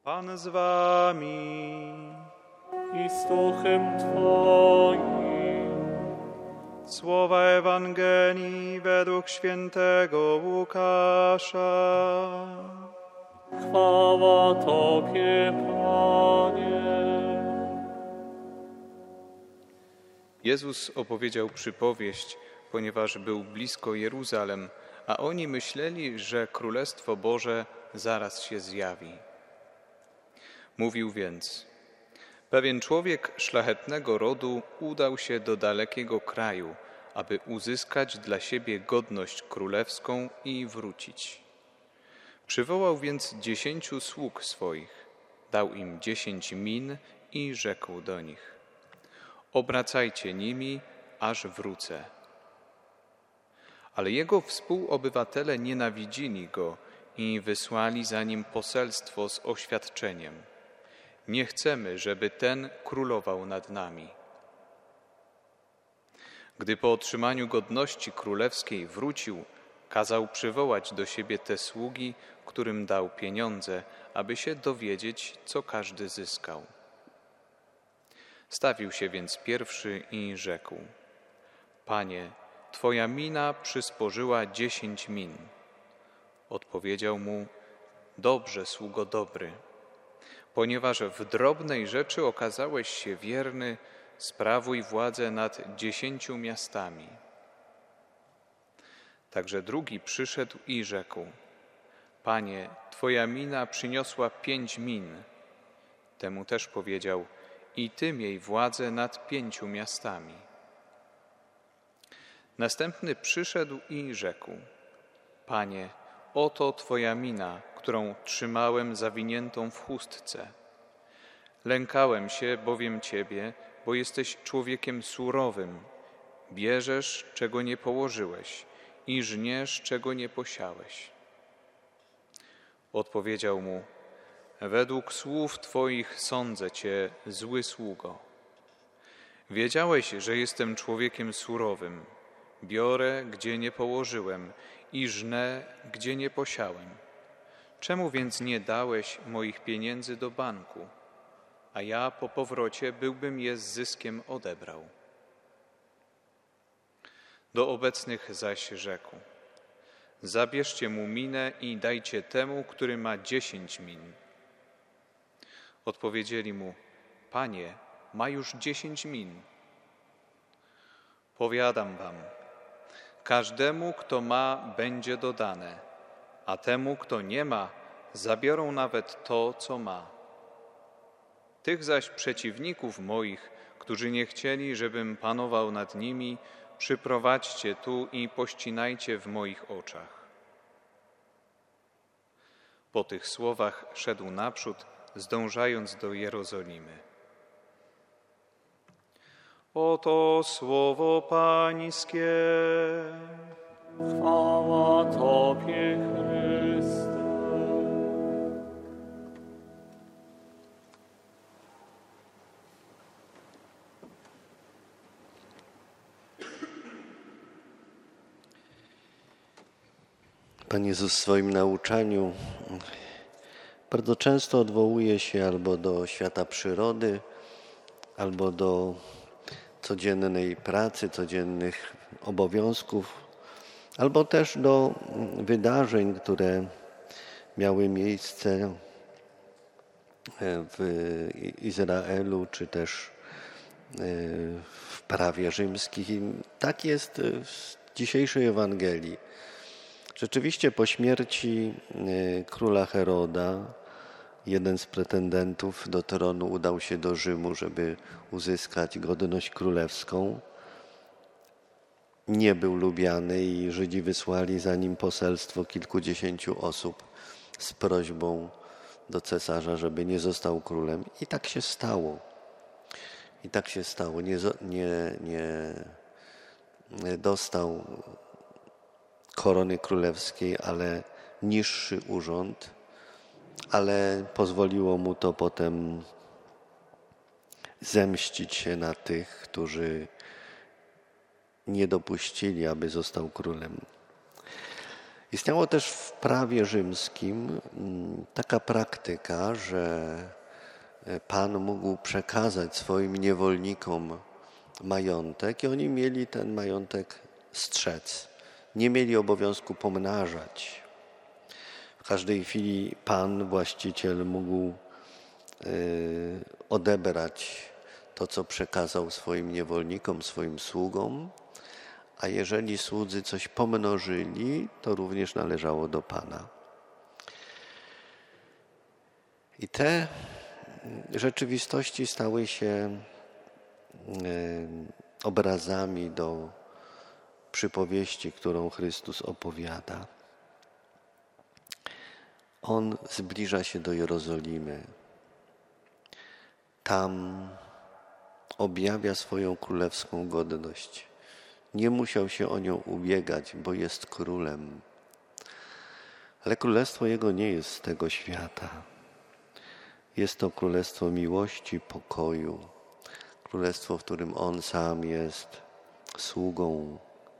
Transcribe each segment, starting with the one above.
Pan z wami. I z duchem Twoim. Słowa Ewangelii według świętego Łukasza. Chwała Tobie, Panie. Jezus opowiedział przypowieść, ponieważ był blisko Jeruzalem, a oni myśleli, że Królestwo Boże zaraz się zjawi. Mówił więc: pewien człowiek szlachetnego rodu udał się do dalekiego kraju, aby uzyskać dla siebie godność królewską i wrócić. Przywołał więc 10 sług swoich, dał im 10 min i rzekł do nich: obracajcie nimi, aż wrócę. Ale jego współobywatele nienawidzili go i wysłali za nim poselstwo z oświadczeniem: nie chcemy, żeby ten królował nad nami. Gdy po otrzymaniu godności królewskiej wrócił, kazał przywołać do siebie te sługi, którym dał pieniądze, aby się dowiedzieć, co każdy zyskał. Stawił się więc pierwszy i rzekł: Panie, Twoja mina przysporzyła 10 min. Odpowiedział mu: dobrze, sługo dobry. Ponieważ w drobnej rzeczy okazałeś się wierny, sprawuj władzę nad 10 miastami. Także drugi przyszedł i rzekł: Panie, Twoja mina przyniosła 5 min. Temu też powiedział: i Ty miej władzę nad 5 miastami. Następny przyszedł i rzekł: Panie, oto Twoja mina, którą trzymałem zawiniętą w chustce. Lękałem się bowiem Ciebie, bo jesteś człowiekiem surowym. Bierzesz, czego nie położyłeś i żniesz, czego nie posiałeś. Odpowiedział mu: według słów Twoich sądzę Cię, zły sługo. Wiedziałeś, że jestem człowiekiem surowym. Biorę, gdzie nie położyłem i żnę, gdzie nie posiałem. Czemu więc nie dałeś moich pieniędzy do banku, a ja po powrocie byłbym je z zyskiem odebrał? Do obecnych zaś rzekł: zabierzcie mu minę i dajcie temu, który ma 10 min. Odpowiedzieli mu: Panie, ma już 10 min. Powiadam wam, każdemu, kto ma, będzie dodane, a temu, kto nie ma, zabiorą nawet to, co ma. Tych zaś przeciwników moich, którzy nie chcieli, żebym panował nad nimi, przyprowadźcie tu i pościnajcie w moich oczach. Po tych słowach szedł naprzód, zdążając do Jerozolimy. Oto słowo Pańskie. Chwała Tobie, Chryste. Pan Jezus w swoim nauczaniu bardzo często odwołuje się albo do świata przyrody, albo do codziennej pracy, codziennych obowiązków, albo też do wydarzeń, które miały miejsce w Izraelu, czy też w prawie rzymskim. I tak jest w dzisiejszej Ewangelii. Rzeczywiście po śmierci króla Heroda jeden z pretendentów do tronu udał się do Rzymu, żeby uzyskać godność królewską. Nie był lubiany i Żydzi wysłali za nim poselstwo kilkudziesięciu osób z prośbą do cesarza, żeby nie został królem. I tak się stało. I tak się stało. Nie dostał korony królewskiej, ale niższy urząd, ale pozwoliło mu to potem zemścić się na tych, którzy nie dopuścili, aby został królem. Istniało też w prawie rzymskim taka praktyka, że pan mógł przekazać swoim niewolnikom majątek i oni mieli ten majątek strzec. Nie mieli obowiązku pomnażać. W każdej chwili pan, właściciel mógł odebrać to, co przekazał swoim niewolnikom, swoim sługom, a jeżeli słudzy coś pomnożyli, to również należało do pana. I te rzeczywistości stały się obrazami do przypowieści, którą Chrystus opowiada. On zbliża się do Jerozolimy. Tam objawia swoją królewską godność. Nie musiał się o nią ubiegać, bo jest królem. Ale królestwo Jego nie jest z tego świata. Jest to królestwo miłości, pokoju. Królestwo, w którym On sam jest sługą.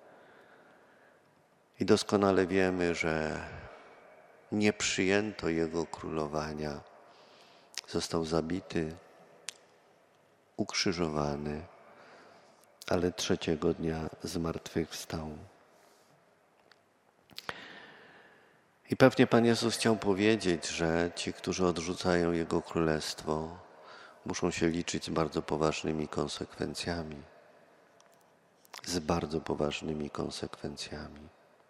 I doskonale wiemy, że nie przyjęto Jego królowania. Został zabity, ukrzyżowany, ale trzeciego dnia zmartwychwstał. I pewnie Pan Jezus chciał powiedzieć, że ci, którzy odrzucają Jego królestwo, muszą się liczyć z bardzo poważnymi konsekwencjami. Z bardzo poważnymi konsekwencjami.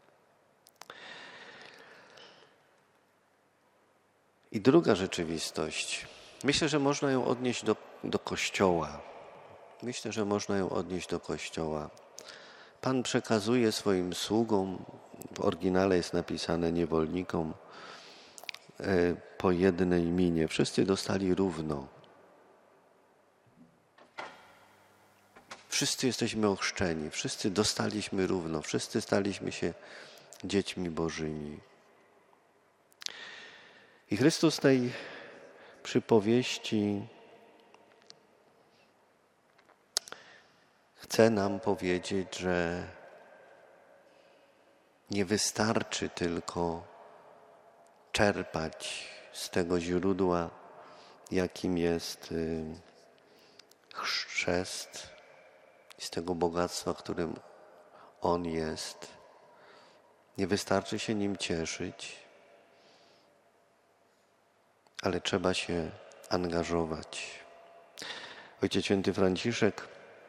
I druga rzeczywistość. Myślę, że można ją odnieść do Kościoła. Myślę, że można ją odnieść do Kościoła. Pan przekazuje swoim sługom, w oryginale jest napisane niewolnikom, po jednej minie. Wszyscy dostali równo. Wszyscy jesteśmy ochrzczeni, wszyscy dostaliśmy równo, wszyscy staliśmy się dziećmi Bożymi. I Chrystus tej przypowieści chce nam powiedzieć, że nie wystarczy tylko czerpać z tego źródła, jakim jest chrzest, z tego bogactwa, którym On jest. Nie wystarczy się nim cieszyć, ale trzeba się angażować. Ojciec Święty Franciszek,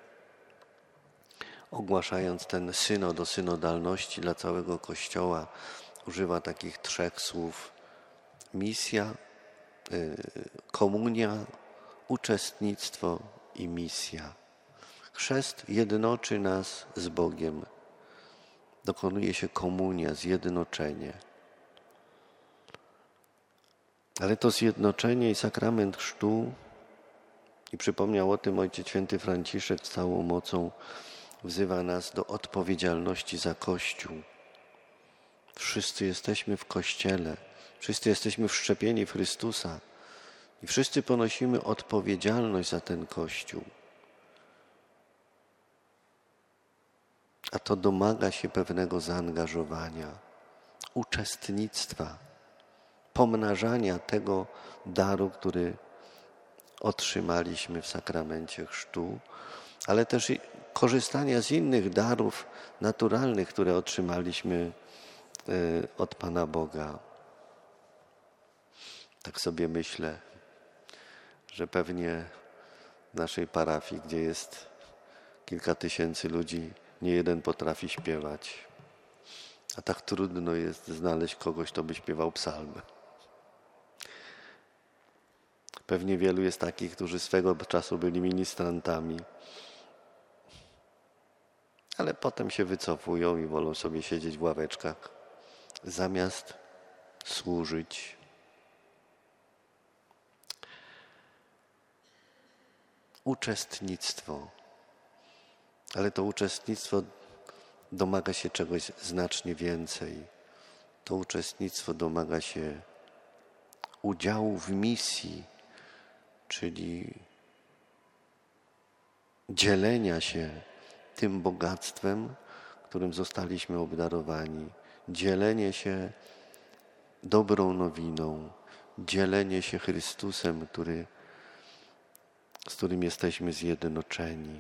ogłaszając ten synod o synodalności dla całego Kościoła, używa takich 3 słów: misja, komunia, uczestnictwo i misja. Chrzest jednoczy nas z Bogiem. Dokonuje się komunia, zjednoczenie. Ale to zjednoczenie i sakrament chrztu, i przypomniał o tym Ojciec Święty Franciszek z całą mocą, wzywa nas do odpowiedzialności za Kościół. Wszyscy jesteśmy w Kościele, wszyscy jesteśmy wszczepieni w Chrystusa i wszyscy ponosimy odpowiedzialność za ten Kościół. A to domaga się pewnego zaangażowania, uczestnictwa, pomnażania tego daru, który otrzymaliśmy w sakramencie chrztu, ale też i korzystania z innych darów naturalnych, które otrzymaliśmy od Pana Boga. Tak sobie myślę, że pewnie w naszej parafii, gdzie jest kilka tysięcy ludzi, nie jeden potrafi śpiewać. A tak trudno jest znaleźć kogoś, kto by śpiewał psalmy. Pewnie wielu jest takich, którzy swego czasu byli ministrantami, ale potem się wycofują i wolą sobie siedzieć w ławeczkach, zamiast służyć. Uczestnictwo. Ale to uczestnictwo domaga się czegoś znacznie więcej. To uczestnictwo domaga się udziału w misji, czyli dzielenia się tym bogactwem, którym zostaliśmy obdarowani. dzielenie się dobrą nowiną, dzielenie się Chrystusem, z którym jesteśmy zjednoczeni.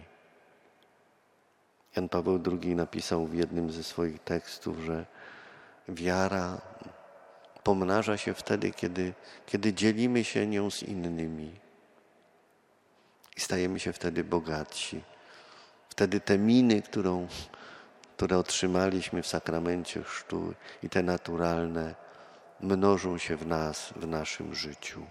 Jan Paweł II napisał w jednym ze swoich tekstów, że wiara pomnaża się wtedy, kiedy dzielimy się nią z innymi. I stajemy się wtedy bogatsi. Wtedy te miny, które otrzymaliśmy w sakramencie chrztu i te naturalne, mnożą się w nas, w naszym życiu.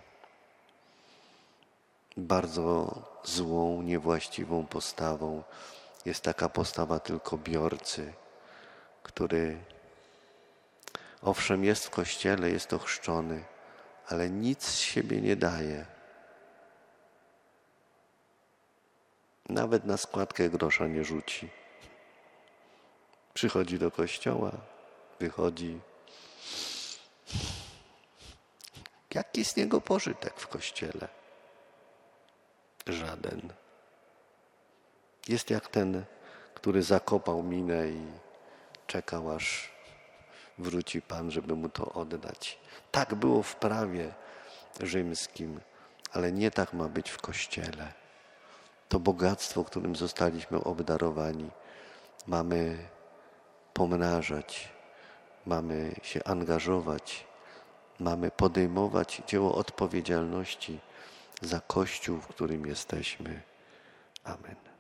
Bardzo złą, niewłaściwą postawą jest taka postawa tylko biorcy, który owszem jest w kościele, jest ochrzczony, ale nic z siebie nie daje. Nawet na składkę grosza nie rzuci. Przychodzi do kościoła, wychodzi. Jaki z niego pożytek w kościele? Żaden. Jest jak ten, który zakopał minę i czekał, aż wróci Pan, żeby mu to oddać. Tak było w prawie rzymskim, ale nie tak ma być w Kościele. To bogactwo, którym zostaliśmy obdarowani, mamy pomnażać, mamy się angażować, mamy podejmować dzieło odpowiedzialności za Kościół, w którym jesteśmy. Amen.